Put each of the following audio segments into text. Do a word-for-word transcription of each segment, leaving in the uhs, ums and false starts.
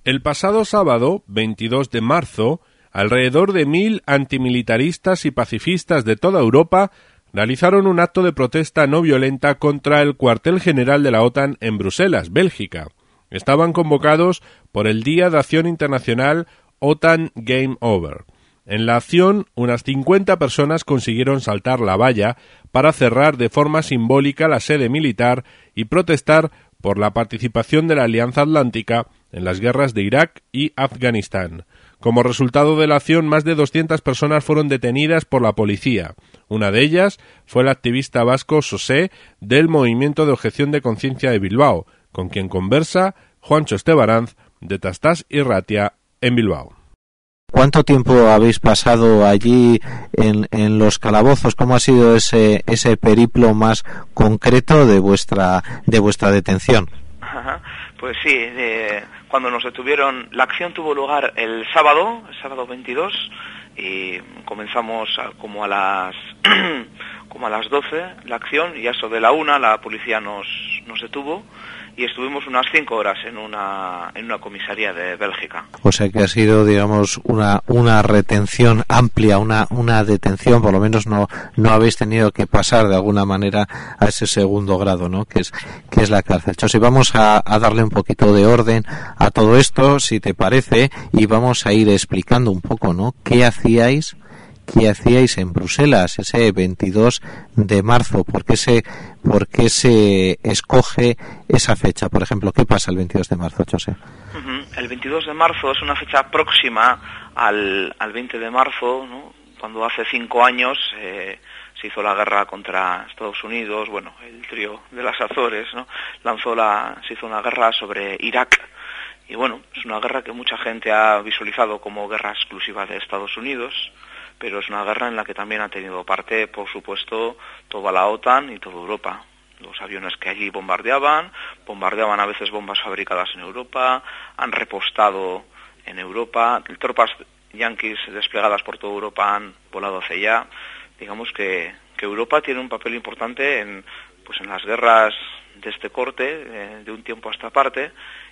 El pasado sábado, veintidós de marzo, alrededor de mil antimilitaristas y pacifistas de toda Europa realizaron un acto de protesta no violenta contra el cuartel general de la OTAN en Bruselas, Bélgica. Estaban convocados por el Día de Acción Internacional OTAN Game Over. En la acción, unas cincuenta personas consiguieron saltar la valla para cerrar de forma simbólica la sede militar y protestar por la participación de la Alianza Atlántica en las guerras de Irak y Afganistán. Como resultado de la acción, más de doscientas personas fueron detenidas por la policía. Una de ellas fue el activista vasco Sosé del Movimiento de Objeción de Conciencia de Bilbao, con quien conversa Juancho Estebaranz de Tastás y Ratia en Bilbao. ¿Cuánto tiempo habéis pasado allí en, en los calabozos? ¿Cómo ha sido ese ese periplo más concreto de vuestra de vuestra detención? Ajá. Pues sí, eh, cuando nos detuvieron, la acción tuvo lugar el sábado, el sábado veintidós, y comenzamos a, como a las como a las doce la acción, y a eso de la una la policía nos nos detuvo. Y estuvimos unas cinco horas en una en una comisaría de Bélgica. O sea que ha sido, digamos, una una retención amplia, una una detención, por lo menos no no habéis tenido que pasar de alguna manera a ese segundo grado, ¿no? Que es que es la cárcel. Chosi, vamos a, a darle un poquito de orden a todo esto, si te parece, y vamos a ir explicando un poco, ¿no? ¿Qué hacíais? ¿Qué hacíais en Bruselas ese veintidós de marzo? ¿Por qué se, por qué se escoge esa fecha? Por ejemplo, ¿qué pasa el veintidós de marzo, José? Uh-huh. El veintidós de marzo es una fecha próxima al, al veinte de marzo, ¿no? Cuando hace cinco años eh, se hizo la guerra contra Estados Unidos, bueno, el trío de las Azores, ¿no? Lanzó la, se hizo una guerra sobre Irak. Y bueno, es una guerra que mucha gente ha visualizado como guerra exclusiva de Estados Unidos, pero es una guerra en la que también ha tenido parte, por supuesto, toda la OTAN y toda Europa. Los aviones que allí bombardeaban, bombardeaban a veces bombas fabricadas en Europa, han repostado en Europa, tropas yanquis desplegadas por toda Europa han volado hacia allá. Digamos que, que Europa tiene un papel importante en, pues en las guerras de este corte, eh, de un tiempo a esta parte,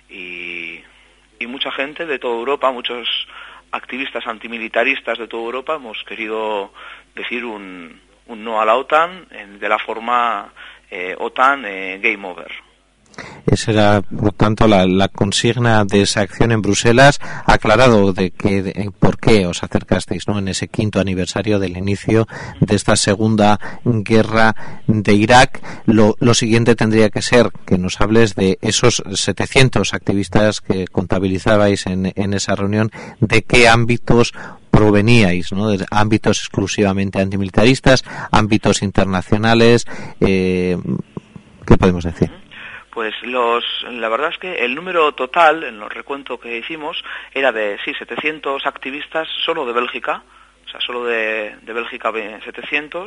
y, y mucha gente de toda Europa, muchos activistas antimilitaristas de toda Europa hemos querido decir un, un no a la OTAN en, de la forma eh, OTAN eh, Game Over. Esa era, por tanto, la, la consigna de esa acción en Bruselas, aclarado de que de, por qué os acercasteis, ¿no?, en ese quinto aniversario del inicio de esta segunda guerra de Irak. Lo, lo siguiente tendría que ser que nos hables de esos setecientos activistas que contabilizabais en, en esa reunión, de qué ámbitos proveníais, ¿no?, de ámbitos exclusivamente antimilitaristas, ámbitos internacionales, eh, ¿qué podemos decir? Pues los, la verdad es que el número total, en los recuentos que hicimos, era de, sí, setecientos activistas solo de Bélgica, o sea, solo de, de Bélgica setecientos,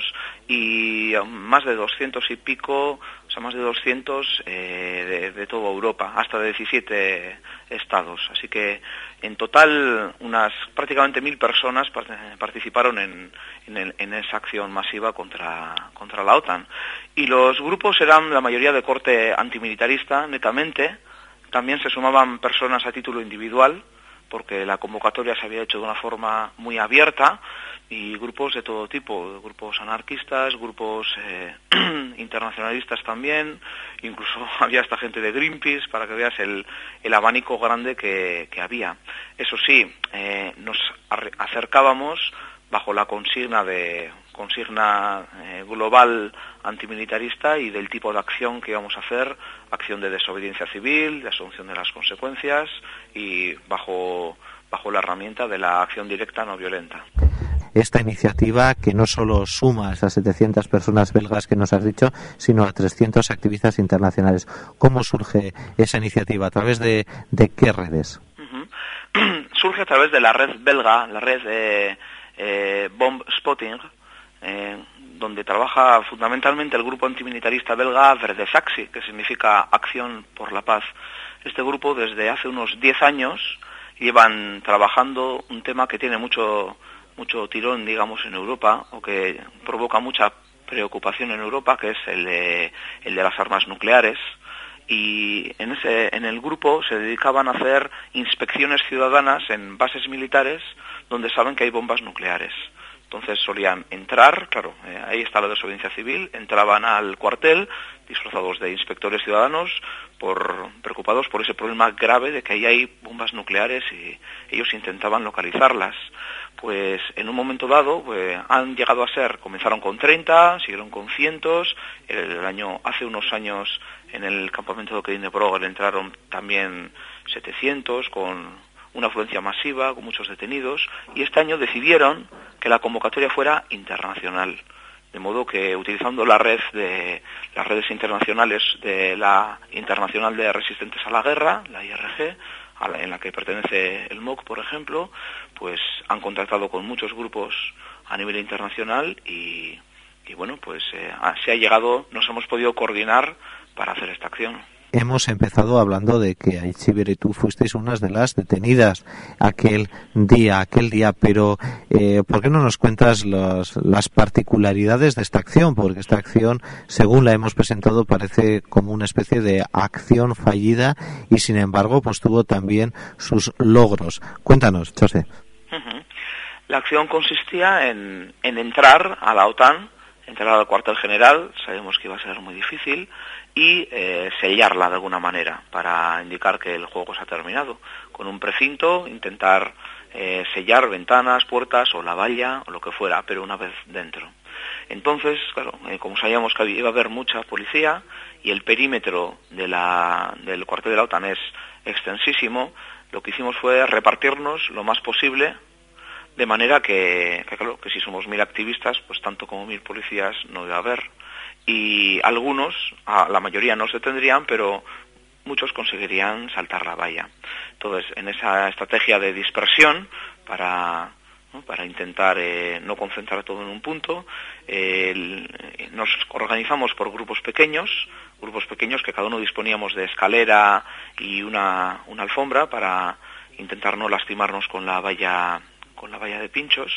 y más de doscientos y pico, o sea, más de doscientos eh, de, de toda Europa, hasta de diecisiete estados. Así que, en total, unas prácticamente mil personas participaron en, en, el, en esa acción masiva contra, contra la OTAN. Y los grupos eran la mayoría de corte antimilitarista, netamente. También se sumaban personas a título individual, porque la convocatoria se había hecho de una forma muy abierta, y grupos de todo tipo, grupos anarquistas, grupos eh, internacionalistas también, incluso había esta gente de Greenpeace, para que veas el, el abanico grande que, que había. Eso sí, eh, nos acercábamos bajo la consigna de consigna eh, global antimilitarista y del tipo de acción que íbamos a hacer, acción de desobediencia civil, de asunción de las consecuencias, y bajo bajo la herramienta de la acción directa no violenta. Esta iniciativa, que no solo suma a esas setecientas personas belgas que nos has dicho, sino a trescientos activistas internacionales. ¿Cómo surge esa iniciativa? ¿A través de, de qué redes? Uh-huh. Surge a través de la red belga, la red eh, eh, Bomb Spotting, eh, donde trabaja fundamentalmente el grupo antimilitarista belga Verde Saxi, que significa Acción por la Paz. Este grupo, desde hace unos diez años, llevan trabajando un tema que tiene mucho mucho tirón, digamos, en Europa, o que provoca mucha preocupación en Europa, que es el de, el de las armas nucleares. y en, ese, en el grupo se dedicaban a hacer inspecciones ciudadanas en bases militares donde saben que hay bombas nucleares. Entonces solían entrar, claro, eh, ahí está la desobediencia civil, entraban al cuartel disfrazados de inspectores ciudadanos, por, preocupados por ese problema grave de que ahí hay bombas nucleares y ellos intentaban localizarlas. Pues en un momento dado pues, han llegado a ser, comenzaron con treinta, siguieron con cientos, el, el año, hace unos años en el campamento de Kedin de Brogel entraron también setecientos con una afluencia masiva, con muchos detenidos, y este año decidieron que la convocatoria fuera internacional, de modo que utilizando la red de las redes internacionales de la Internacional de Resistentes a la Guerra, la I R G, a la, en la que pertenece el M O C, por ejemplo, pues han contactado con muchos grupos a nivel internacional y, y bueno, pues eh, se ha llegado, nos hemos podido coordinar para hacer esta acción. Hemos empezado hablando de que Aitziber y tú fuisteis unas de las detenidas aquel día, aquel día, pero eh, ¿por qué no nos cuentas los, las particularidades de esta acción? Porque esta acción, según la hemos presentado, parece como una especie de acción fallida y, sin embargo, pues tuvo también sus logros. Cuéntanos, José. Uh-huh. La acción consistía en, en entrar a la OTAN, entrar al cuartel general, sabemos que iba a ser muy difícil, y eh, sellarla de alguna manera para indicar que el juego se ha terminado. Con un precinto, intentar eh, sellar ventanas, puertas o la valla o lo que fuera, pero una vez dentro. Entonces, claro, eh, como sabíamos que iba a haber mucha policía y el perímetro de la, del cuartel de la OTAN es extensísimo, lo que hicimos fue repartirnos lo más posible, de manera que, que claro, que si somos mil activistas, pues tanto como mil policías no iba a haber. Y algunos, la mayoría no se tendrían, pero muchos conseguirían saltar la valla. Entonces, en esa estrategia de dispersión, para, ¿no? para intentar eh, no concentrar todo en un punto, eh, el, nos organizamos por grupos pequeños, grupos pequeños que cada uno disponíamos de escalera y una, una alfombra para intentar no lastimarnos con la valla, con la valla de pinchos.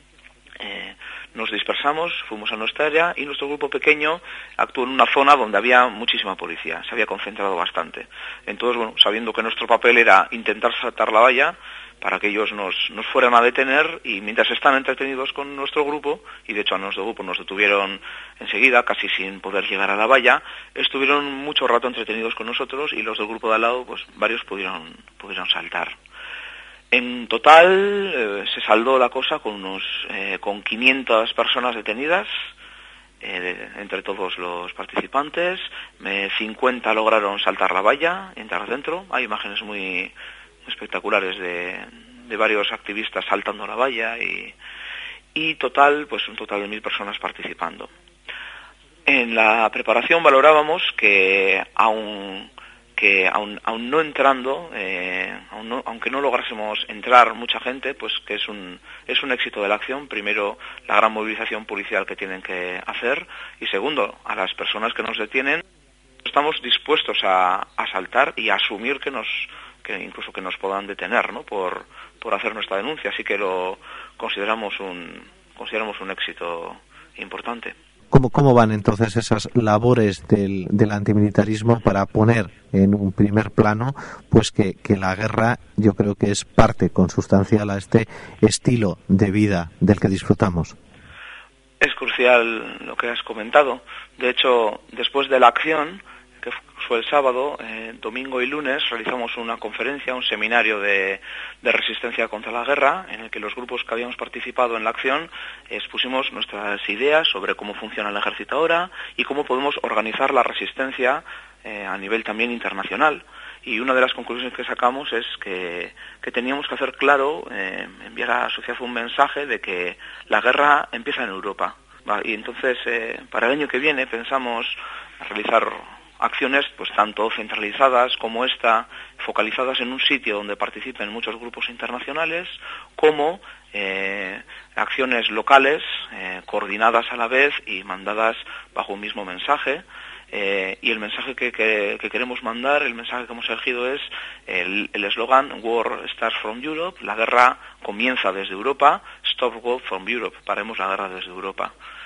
Eh, nos dispersamos, fuimos a nuestra área y nuestro grupo pequeño actuó en una zona donde había muchísima policía, se había concentrado bastante. Entonces, bueno, sabiendo que nuestro papel era intentar saltar la valla para que ellos nos, nos fueran a detener, y mientras están entretenidos con nuestro grupo, y de hecho a nuestro grupo nos detuvieron enseguida, casi sin poder llegar a la valla, estuvieron mucho rato entretenidos con nosotros y los del grupo de al lado, pues varios pudieron, pudieron saltar. En total eh, se saldó la cosa con unos eh, con quinientas personas detenidas eh, de, entre todos los participantes. Eh, cincuenta lograron saltar la valla, entrar dentro. Hay imágenes muy espectaculares de, de varios activistas saltando la valla y, y total, pues un total de mil personas participando. En la preparación valorábamos que aún que aun, aun no entrando, eh, aun no, aunque no lográsemos entrar mucha gente, pues que es un es un éxito de la acción. Primero, la gran movilización policial que tienen que hacer, y segundo, a las personas que nos detienen, estamos dispuestos a, a saltar y a asumir que nos que incluso que nos puedan detener, ¿no? por por hacer nuestra denuncia. Así que lo consideramos un consideramos un éxito importante. ¿Cómo, ¿Cómo van entonces esas labores del, del antimilitarismo para poner en un primer plano pues que, que la guerra, yo creo que es parte consustancial a este estilo de vida del que disfrutamos? Es crucial lo que has comentado. De hecho, después de la acción, que fue el sábado, eh, domingo y lunes, realizamos una conferencia, un seminario de, de resistencia contra la guerra, en el que los grupos que habíamos participado en la acción expusimos nuestras ideas sobre cómo funciona el ejército ahora y cómo podemos organizar la resistencia eh, a nivel también internacional. Y una de las conclusiones que sacamos es que, que teníamos que hacer claro, eh, enviar a la sociedad un mensaje de que la guerra empieza en Europa. ¿Va? Y entonces, eh, para el año que viene pensamos realizar acciones pues tanto centralizadas como esta, focalizadas en un sitio donde participen muchos grupos internacionales, como eh, acciones locales, eh, coordinadas a la vez y mandadas bajo un mismo mensaje. Eh, y el mensaje que, que, que queremos mandar, el mensaje que hemos elegido es el eslogan War starts from Europe, la guerra comienza desde Europa, Stop War from Europe, paremos la guerra desde Europa.